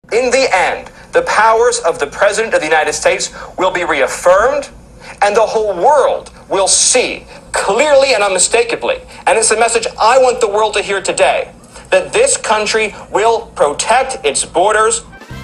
In the end, the powers of the President of the United States will be reaffirmed, and the whole world will see clearly and unmistakably, and it's a message I want the world to hear today, that this country will protect its borders.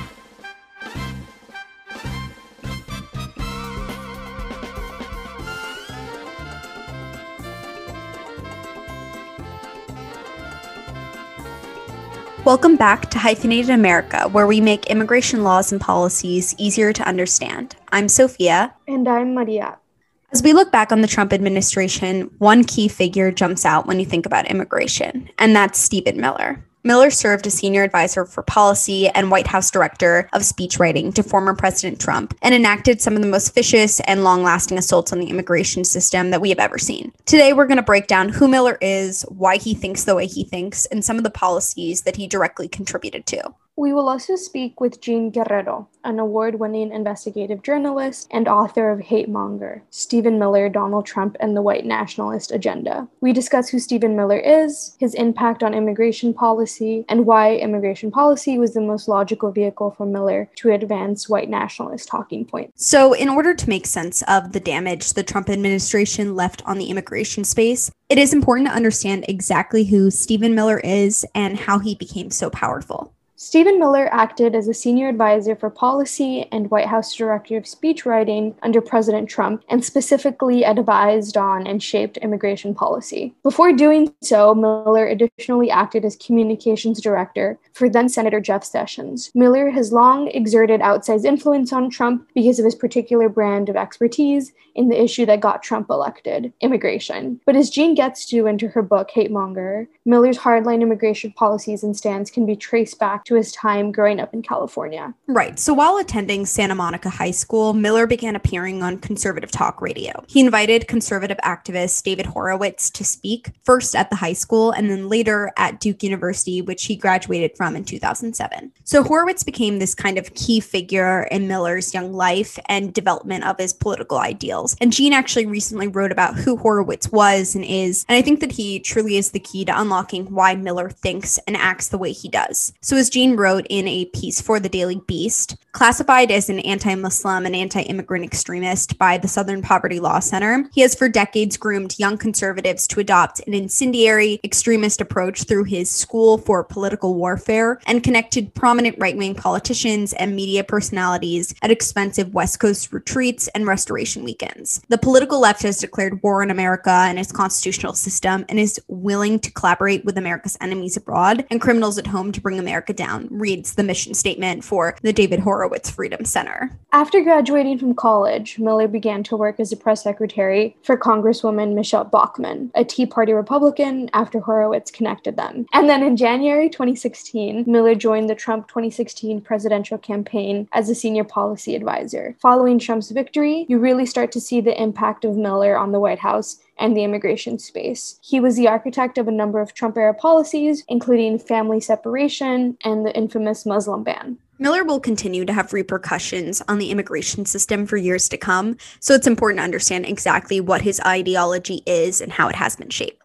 Welcome back to Hyphenated America, where we make immigration laws and policies easier to understand. I'm Sophia. And I'm Maria. As we look back on the Trump administration, one key figure jumps out when you think about immigration, and that's Stephen Miller. Miller served as senior advisor for policy and White House director of speechwriting to former President Trump and enacted some of the most vicious and long-lasting assaults on the immigration system that we have ever seen. Today, we're going to break down who Miller is, why he thinks the way he thinks, and some of the policies that he directly contributed to. We will also speak with Jean Guerrero, an award-winning investigative journalist and author of Hate Monger, Stephen Miller, Donald Trump, and the White Nationalist Agenda. We discuss who Stephen Miller is, his impact on immigration policy, and why immigration policy was the most logical vehicle for Miller to advance white nationalist talking points. So in order to make sense of the damage the Trump administration left on the immigration space, it is important to understand exactly who Stephen Miller is and how he became so powerful. Stephen Miller acted as a senior advisor for policy and White House director of speechwriting under President Trump, and specifically advised on and shaped immigration policy. Before doing so, Miller additionally acted as communications director for then-Senator Jeff Sessions. Miller has long exerted outsized influence on Trump because of his particular brand of expertise in the issue that got Trump elected, immigration. But as Jean gets to into her book, Hate Monger, Miller's hardline immigration policies and stance can be traced back to his time growing up in California. Right. So while attending Santa Monica High School, Miller began appearing on conservative talk radio. He invited conservative activist David Horowitz to speak, first at the high school and then later at Duke University, which he graduated from in 2007. So Horowitz became this kind of key figure in Miller's young life and development of his political ideals. And Jean actually recently wrote about who Horowitz was and is, and I think that he truly is the key to unlocking why Miller thinks and acts the way he does. So as Jean wrote in a piece for the Daily Beast, classified as an anti-Muslim and anti-immigrant extremist by the Southern Poverty Law Center, he has for decades groomed young conservatives to adopt an incendiary extremist approach through his School for Political Warfare and connected prominent right-wing politicians and media personalities at expensive West Coast retreats and restoration weekends. The political left has declared war on America and its constitutional system and is willing to collaborate with America's enemies abroad and criminals at home to bring America down, reads the mission statement for the David Horowitz Freedom Center. After graduating from college, Miller began to work as a press secretary for Congresswoman Michelle Bachmann, a Tea Party Republican, after Horowitz connected them. And then in January 2016, Miller joined the Trump 2016 presidential campaign as a senior policy advisor. Following Trump's victory, you really start to see the impact of Miller on the White House and the immigration space. He was the architect of a number of Trump-era policies, including family separation and the infamous Muslim ban. Miller will continue to have repercussions on the immigration system for years to come, so it's important to understand exactly what his ideology is and how it has been shaped.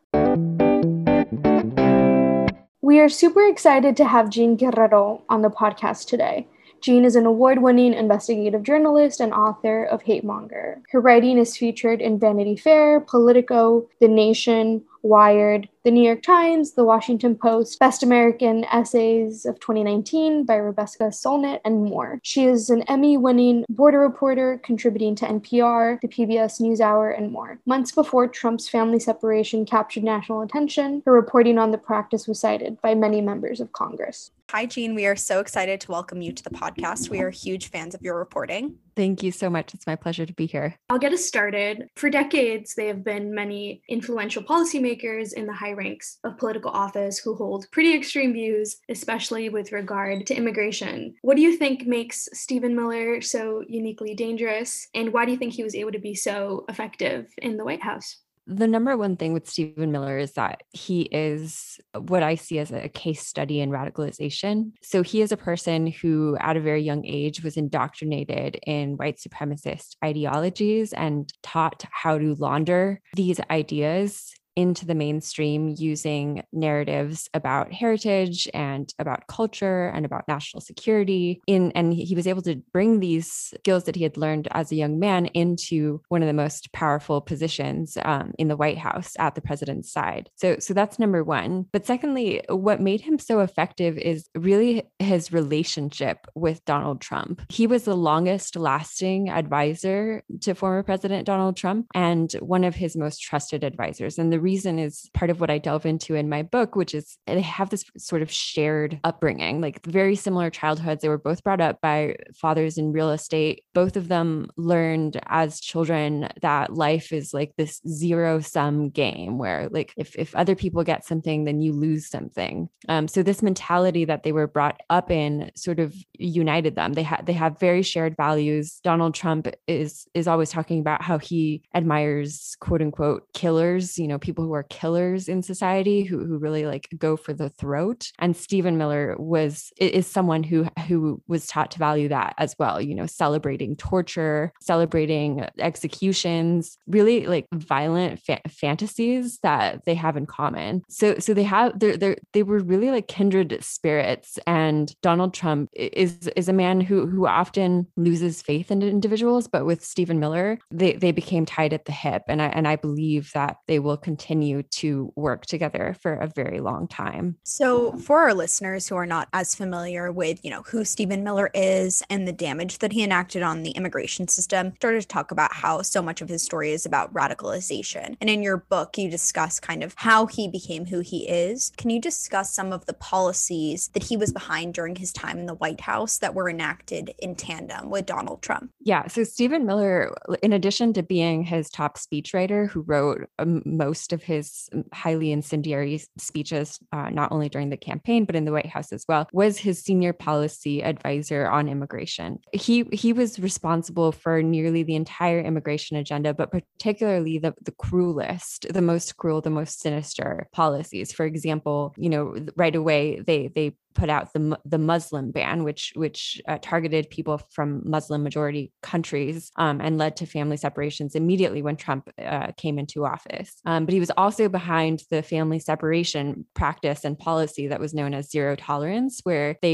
We are super excited to have Jean Guerrero on the podcast today. Jean is an award-winning investigative journalist and author of Hate Monger. Her writing is featured in Vanity Fair, Politico, The Nation, Wired, The New York Times, The Washington Post, Best American Essays of 2019 by Rebecca Solnit, and more. She is an Emmy-winning border reporter, contributing to NPR, the PBS NewsHour, and more. Months before Trump's family separation captured national attention, her reporting on the practice was cited by many members of Congress. Hi, Jean. We are so excited to welcome you to the podcast. We are huge fans of your reporting. Thank you so much. It's my pleasure to be here. I'll get us started. For decades, there have been many influential policymakers in the high ranks of political office who hold pretty extreme views, especially with regard to immigration. What do you think makes Stephen Miller so uniquely dangerous, and why do you think he was able to be so effective in the White House? The number one thing with Stephen Miller is that he is what I see as a case study in radicalization. So he is a person who at a very young age was indoctrinated in white supremacist ideologies and taught how to launder these ideas into the mainstream using narratives about heritage and about culture and about national security. And he was able to bring these skills that he had learned as a young man into one of the most powerful positions in the White House at the president's side. So that's number one. But secondly, what made him so effective is really his relationship with Donald Trump. He was the longest lasting advisor to former President Donald Trump and one of his most trusted advisors. And the reason is part of what I delve into in my book, which is they have this sort of shared upbringing, like very similar childhoods. They were both brought up by fathers in real estate. Both of them learned as children that life is like this zero-sum game where like if other people get something, then you lose something. So this mentality that they were brought up in sort of united them. They have very shared values. Donald Trump is always talking about how he admires quote unquote killers, people who are killers in society who really like go for the throat. And Stephen Miller is someone who was taught to value that as well, celebrating torture, celebrating executions, really like violent fantasies that they have in common. So they were really like kindred spirits. And Donald Trump is a man who often loses faith in individuals, but with Stephen Miller, they became tied at the hip. And I believe that they will continue to work together for a very long time. So for our listeners who are not as familiar with, who Stephen Miller is and the damage that he enacted on the immigration system, started to talk about how so much of his story is about radicalization. And in your book, you discuss kind of how he became who he is. Can you discuss some of the policies that he was behind during his time in the White House that were enacted in tandem with Donald Trump? Yeah. So Stephen Miller, in addition to being his top speechwriter who wrote most of his highly incendiary speeches, not only during the campaign, but in the White House as well, was his senior policy advisor on immigration. He was responsible for nearly the entire immigration agenda, but particularly the cruelest, the most cruel, the most sinister policies. For example, right away, they put out the Muslim ban, which targeted people from Muslim majority countries and led to family separations immediately when Trump came into office. But he was also behind the family separation practice and policy that was known as zero tolerance, where they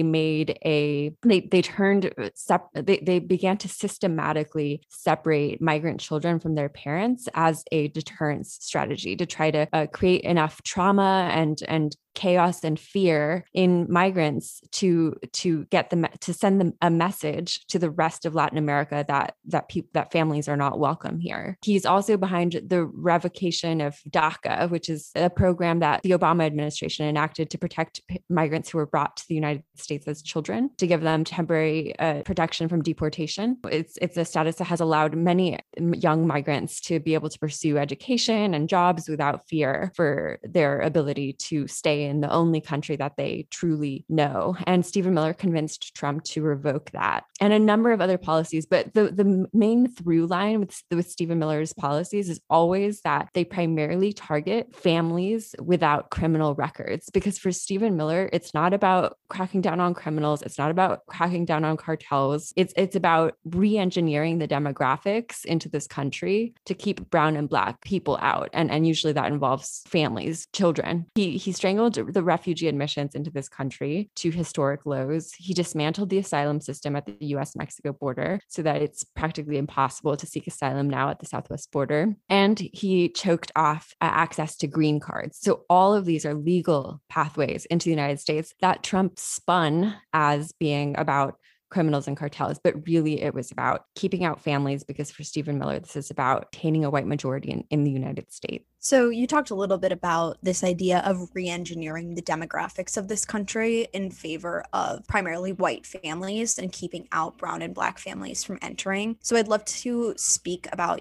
began to systematically separate migrant children from their parents as a deterrence strategy to try to create enough trauma and chaos and fear in migrants to get them to send them a message to the rest of Latin America that families are not welcome here. He's also behind the revocation of DACA, which is a program that the Obama administration enacted to protect migrants who were brought to the United States as children, to give them temporary protection from deportation. It's a status that has allowed many young migrants to be able to pursue education and jobs without fear for their ability to stay in the only country that they truly know. And Stephen Miller convinced Trump to revoke that, and a number of other policies. But the main through line with Stephen Miller's policies is always that they primarily target families without criminal records. Because for Stephen Miller, it's not about cracking down on criminals. It's not about cracking down on cartels. It's about re-engineering the demographics into this country to keep brown and black people out. And usually that involves families, children. He strangled the refugee admissions into this country to historic lows. He dismantled the asylum system at the US-Mexico border so that it's practically impossible to seek asylum now at the southwest border. And he choked off access to green cards. So all of these are legal pathways into the United States that Trump spun as being about criminals and cartels, but really it was about keeping out families, because for Stephen Miller, this is about attaining a white majority in the United States. So you talked a little bit about this idea of re-engineering the demographics of this country in favor of primarily white families and keeping out brown and black families from entering. So I'd love to speak about,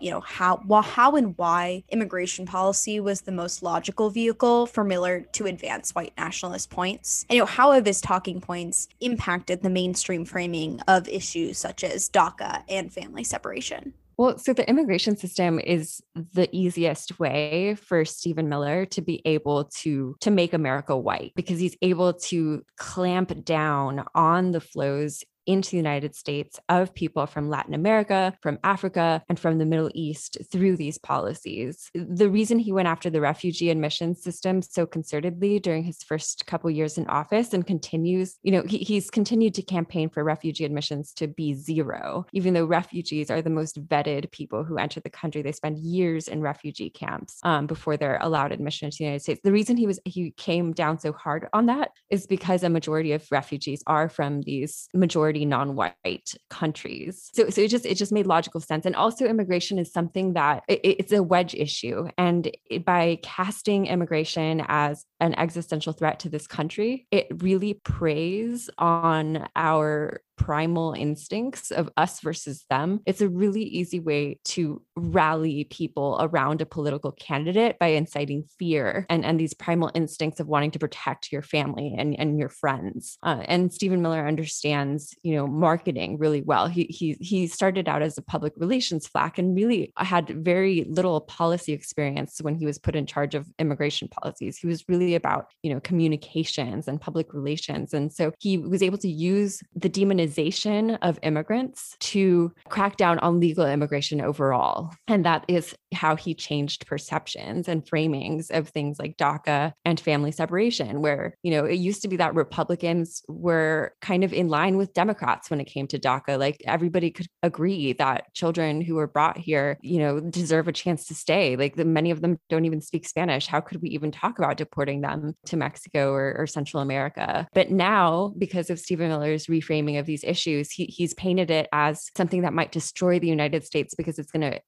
how and why immigration policy was the most logical vehicle for Miller to advance white nationalist points. And how have his talking points impacted the mainstream framing of issues such as DACA and family separation? Well, so the immigration system is the easiest way for Stephen Miller to be able to make America white, because he's able to clamp down on the flows into the United States of people from Latin America, from Africa, and from the Middle East through these policies. The reason he went after the refugee admissions system so concertedly during his first couple years in office and continues, he's continued to campaign for refugee admissions to be zero, even though refugees are the most vetted people who enter the country. They spend years in refugee camps before they're allowed admission to the United States. The reason he came down so hard on that is because a majority of refugees are from these majority non-white countries. So it just made logical sense. And also immigration is something that it's a wedge issue. And by casting immigration as an existential threat to this country, it really preys on our primal instincts of us versus them. It's a really easy way to rally people around a political candidate by inciting fear and these primal instincts of wanting to protect your family and your friends. And Stephen Miller understands, marketing really well. He started out as a public relations flack and really had very little policy experience when he was put in charge of immigration policies. He was really about, communications and public relations. And so he was able to use the demonization of immigrants to crack down on legal immigration overall. And that is how he changed perceptions and framings of things like DACA and family separation, where, it used to be that Republicans were kind of in line with Democrats when it came to DACA. Like everybody could agree that children who were brought here, deserve a chance to stay. Like many of them don't even speak Spanish. How could we even talk about deporting them to Mexico or Central America? But now, because of Stephen Miller's reframing of these issues, he's painted it as something that might destroy the United States because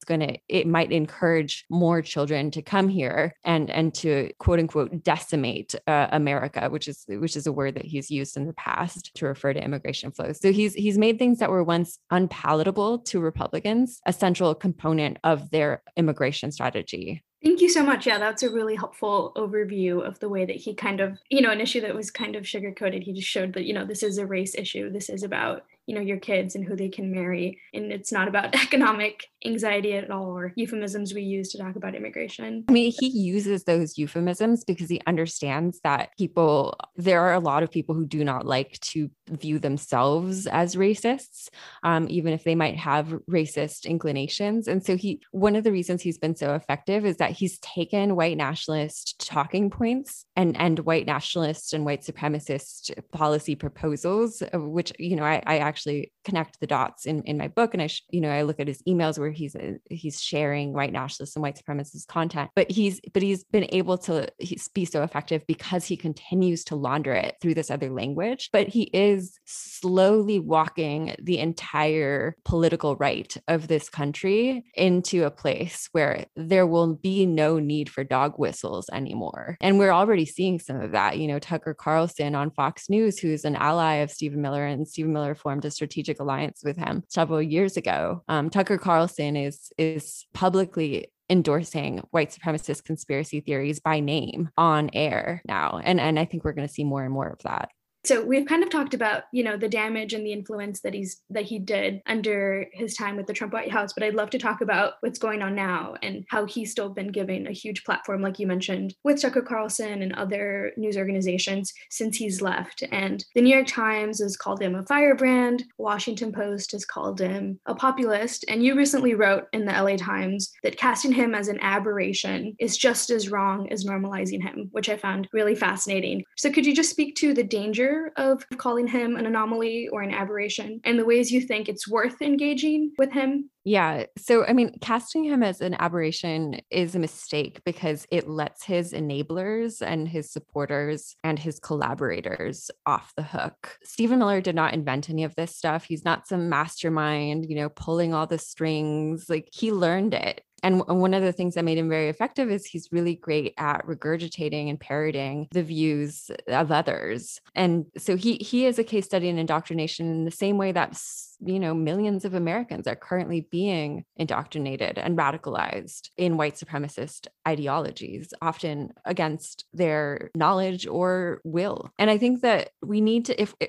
it might encourage more children to come here and to quote unquote decimate America, which is a word that he's used in the past to refer to immigration flows. So he's made things that were once unpalatable to Republicans a central component of their immigration strategy. Thank you so much. Yeah, that's a really helpful overview of the way that he kind of, an issue that was kind of sugar-coated. He just showed that, this is a race issue. This is about, your kids and who they can marry. And it's not about economic anxiety at all, or euphemisms we use to talk about immigration. I mean, he uses those euphemisms because he understands that there are a lot of people who do not like to view themselves as racists, even if they might have racist inclinations. And so one of the reasons he's been so effective is that he's taken white nationalist talking points and white nationalist and white supremacist policy proposals, which, I actually connect the dots in my book. And I look at his emails where he's sharing white nationalist and white supremacist content, but he's been able to be so effective because he continues to launder it through this other language. But he is slowly walking the entire political right of this country into a place where there will be no need for dog whistles anymore. And we're already seeing some of that. Tucker Carlson on Fox News, who's an ally of Stephen Miller, and Stephen Miller formed a strategic alliance with him several years ago. Tucker Carlson is publicly endorsing white supremacist conspiracy theories by name on air now. And I think we're going to see more and more of that. So we've kind of talked about, the damage and the influence that he did under his time with the Trump White House, but I'd love to talk about what's going on now and how he's still been given a huge platform, like you mentioned, with Tucker Carlson and other news organizations since he's left. And the New York Times has called him a firebrand. Washington Post has called him a populist. And you recently wrote in the LA Times that casting him as an aberration is just as wrong as normalizing him, which I found really fascinating. So could you just speak to the danger of calling him an anomaly or an aberration and the ways you think it's worth engaging with him? Yeah. So, casting him as an aberration is a mistake because it lets his enablers and his supporters and his collaborators off the hook. Stephen Miller did not invent any of this stuff. He's not some mastermind, pulling all the strings. Like, he learned it. And one of the things that made him very effective is he's really great at regurgitating and parroting the views of others. And so he is a case study in indoctrination in the same way that, millions of Americans are currently being indoctrinated and radicalized in white supremacist ideologies, often against their knowledge or will. And I think that we need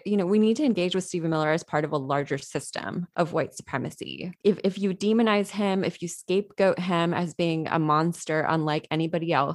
to engage with Stephen Miller as part of a larger system of white supremacy. If you demonize him, if you scapegoat him as being a monster unlike anybody else,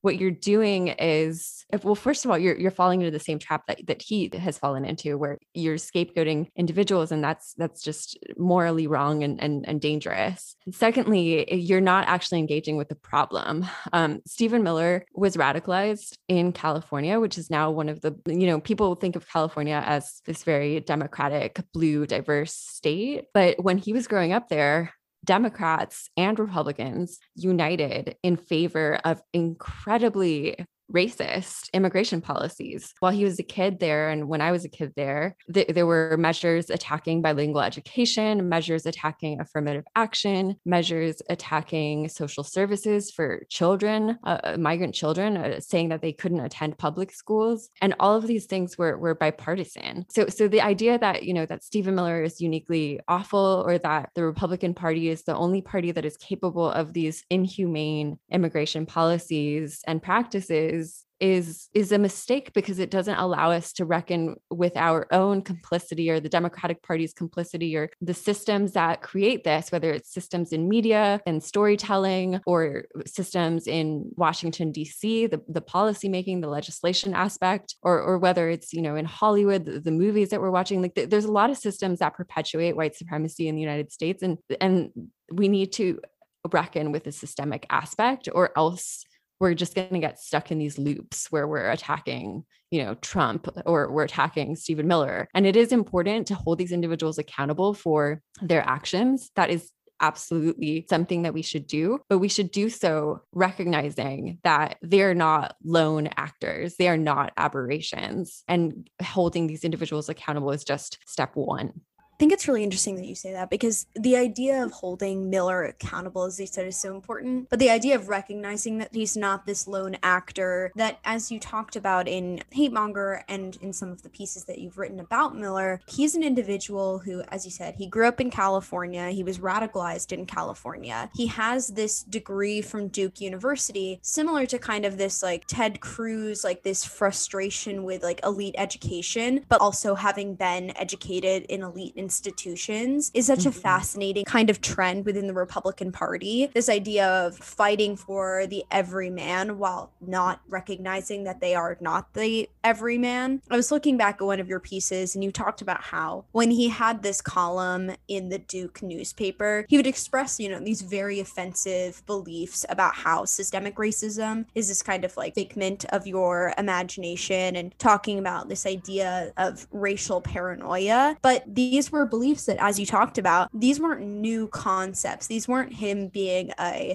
what you're doing is, well, first of all, you're falling into the same trap that he has fallen into, where you're scapegoating individuals, and that's just morally wrong and dangerous. And secondly, you're not actually engaging with the problem. Stephen Miller was radicalized in California, which is now one of the, people think of California as this very democratic, blue, diverse state. But when he was growing up there, Democrats and Republicans united in favor of incredibly racist immigration policies. While he was a kid there, and when I was a kid there, there were measures attacking bilingual education, measures attacking affirmative action, measures attacking social services for children, migrant children, saying that they couldn't attend public schools. And all of these things were bipartisan. So the idea that, that Stephen Miller is uniquely awful, or that the Republican Party is the only party that is capable of these inhumane immigration policies and practices is a mistake, because it doesn't allow us to reckon with our own complicity, or the Democratic Party's complicity, or the systems that create this, whether it's systems in media and storytelling, or systems in Washington, D.C., the policymaking, the legislation aspect, or whether it's, in Hollywood, the movies that we're watching. Like, there's a lot of systems that perpetuate white supremacy in the United States. And we need to reckon with the systemic aspect, or else we're just going to get stuck in these loops where we're attacking, Trump, or we're attacking Stephen Miller. And it is important to hold these individuals accountable for their actions. That is absolutely something that we should do, but we should do so recognizing that they're not lone actors. They are not aberrations. And holding these individuals accountable is just step one. I think it's really interesting that you say that, because the idea of holding Miller accountable, as you said, is so important. But the idea of recognizing that he's not this lone actor, that, as you talked about in Hate Monger and in some of the pieces that you've written about Miller, he's an individual who, as you said, he grew up in California. He was radicalized in California. He has this degree from Duke University, similar to kind of this like Ted Cruz, like this frustration with like elite education, but also having been educated in elite institutions is such a fascinating kind of trend within the Republican Party. This idea of fighting for the everyman while not recognizing that they are not the everyman. I was looking back at one of your pieces, and you talked about how when he had this column in the Duke newspaper, he would express, these very offensive beliefs about how systemic racism is this kind of like figment of your imagination, and talking about this idea of racial paranoia. But these were beliefs that, as you talked about, these weren't new concepts. These weren't him being a,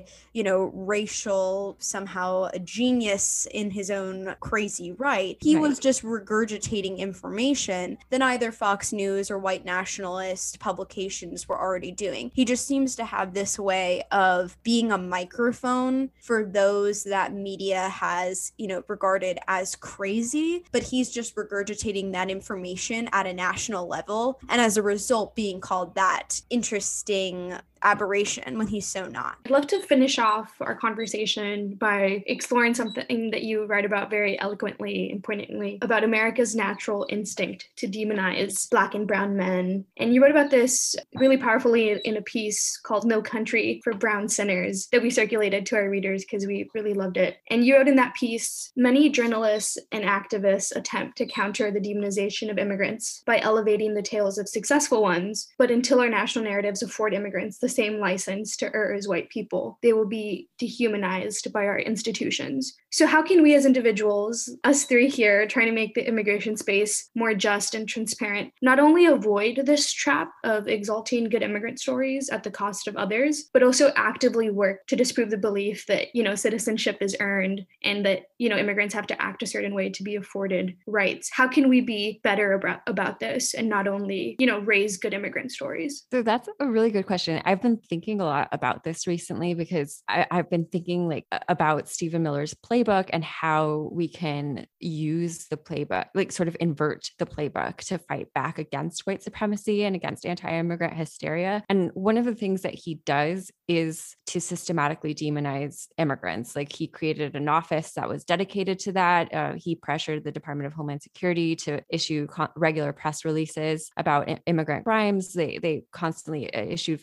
racial, somehow a genius in his own crazy right. He was just regurgitating information that either Fox News or white nationalist publications were already doing. He just seems to have this way of being a microphone for those that media has, regarded as crazy, but he's just regurgitating that information at a national level. And as a result, being called that interesting aberration when he's so not. I'd love to finish off our conversation by exploring something that you write about very eloquently and poignantly about America's natural instinct to demonize Black and brown men. And you wrote about this really powerfully in a piece called No Country for Brown Sinners that we circulated to our readers because we really loved it. And you wrote in that piece, many journalists and activists attempt to counter the demonization of immigrants by elevating the tales of successful ones, but until our national narratives afford immigrants the same license to err as white people, they will be dehumanized by our institutions. So how can we as individuals, us three here, trying to make the immigration space more just and transparent, not only avoid this trap of exalting good immigrant stories at the cost of others, but also actively work to disprove the belief that, citizenship is earned and that, immigrants have to act a certain way to be afforded rights? How can we be better about this and not only, raise good immigrant stories? So that's a really good question. I've been thinking a lot about this recently because I've been thinking about Stephen Miller's playbook and how we can use the playbook, sort of invert the playbook to fight back against white supremacy and against anti-immigrant hysteria. And one of the things that he does is to systematically demonize immigrants. He created an office that was dedicated to that. He pressured the Department of Homeland Security to issue regular press releases about immigrant crimes. They constantly issued false statistics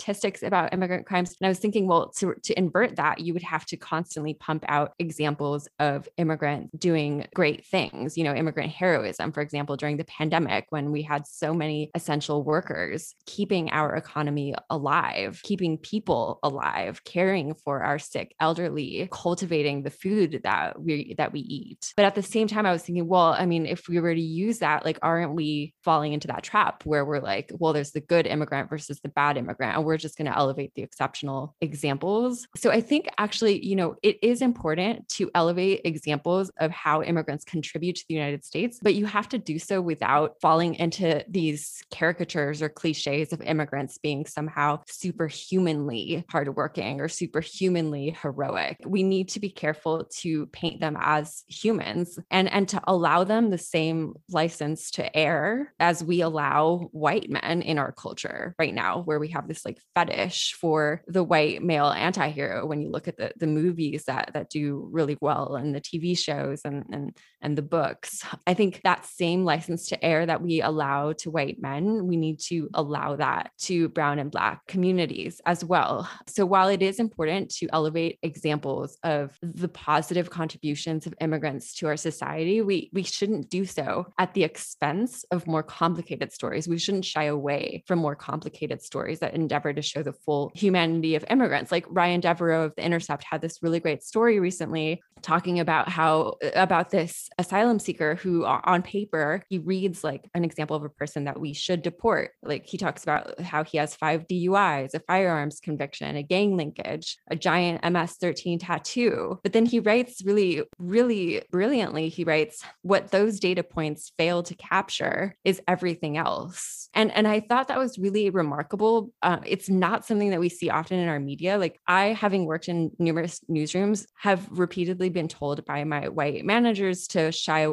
statistics about immigrant crimes. And I was thinking, well, to invert that, you would have to constantly pump out examples of immigrants doing great things, immigrant heroism, for example, during the pandemic, when we had so many essential workers keeping our economy alive, keeping people alive, caring for our sick elderly, cultivating the food that we eat. But at the same time, I was thinking, well, I mean, if we were to use that, like, aren't we falling into that trap where we're like, well, there's the good immigrant versus the bad immigrant, and we're just going to elevate the exceptional examples? So I think actually, it is important to elevate examples of how immigrants contribute to the United States, but you have to do so without falling into these caricatures or cliches of immigrants being somehow superhumanly hardworking or superhumanly heroic. We need to be careful to paint them as humans and to allow them the same license to err as we allow white men in our culture right now, where we have this like fetish for the white male anti-hero. When you look at the movies that do really well, and the TV shows and the books, I think that same license to err that we allow to white men, we need to allow that to brown and Black communities as well. So while it is important to elevate examples of the positive contributions of immigrants to our society, we shouldn't do so at the expense of more complicated stories. We shouldn't shy away from more complicated stories that endeavor to show the full humanity of immigrants. Like Ryan Devereaux of The Intercept had this really great story recently talking about this asylum seeker who on paper, he reads like an example of a person that we should deport. Like he talks about how he has 5 DUIs, a firearms conviction, a gang linkage, a giant MS-13 tattoo. But then he writes really, really brilliantly, he writes, what those data points fail to capture is everything else. And I thought that was really remarkable. It's not something that we see often in our media. Like I, having worked in numerous newsrooms, have repeatedly been told by my white managers to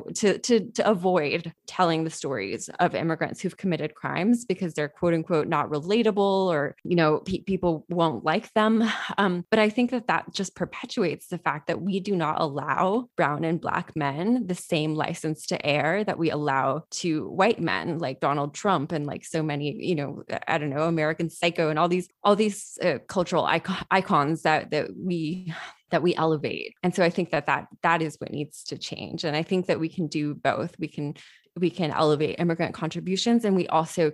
avoid telling the stories of immigrants who've committed crimes because they're quote unquote not relatable, or people won't like them. But I think that just perpetuates the fact that we do not allow brown and Black men the same license to err that we allow to white men, like Donald Trump and like so many, American Psycho and all these cultural icons that we elevate. And so I think that is what needs to change. And I think that we can do both. We can elevate immigrant contributions, and we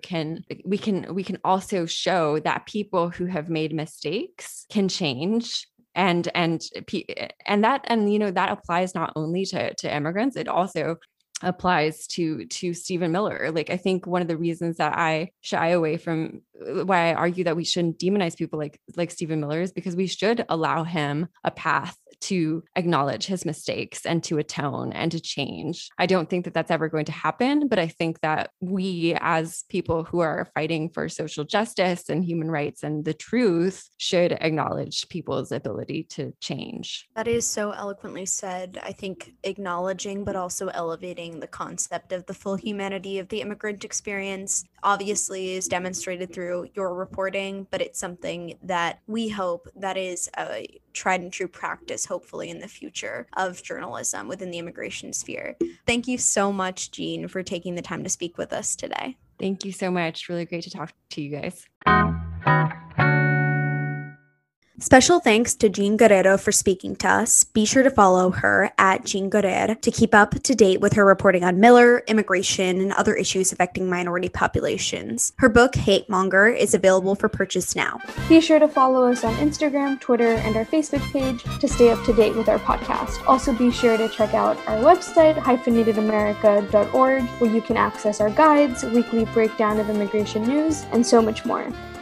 can also show that people who have made mistakes can change. And that applies not only to immigrants, it also applies to Stephen Miller. Like, I think one of the reasons that I shy away from why I argue that we shouldn't demonize people like Stephen Miller is because we should allow him a path to acknowledge his mistakes and to atone and to change. I don't think that that's ever going to happen, but I think that we as people who are fighting for social justice and human rights and the truth should acknowledge people's ability to change. That is so eloquently said. I think acknowledging but also elevating the concept of the full humanity of the immigrant experience obviously is demonstrated through your reporting, but it's something that we hope that is a tried and true practice, hopefully in the future, of journalism within the immigration sphere. Thank you so much, Jean, for taking the time to speak with us today. Thank you so much. Really great to talk to you guys. Special thanks to Jean Guerrero for speaking to us. Be sure to follow her at Jean Guerrero to keep up to date with her reporting on Miller, immigration, and other issues affecting minority populations. Her book, Hate Monger, is available for purchase now. Be sure to follow us on Instagram, Twitter, and our Facebook page to stay up to date with our podcast. Also, be sure to check out our website, hyphenatedamerica.org, where you can access our guides, weekly breakdown of immigration news, and so much more.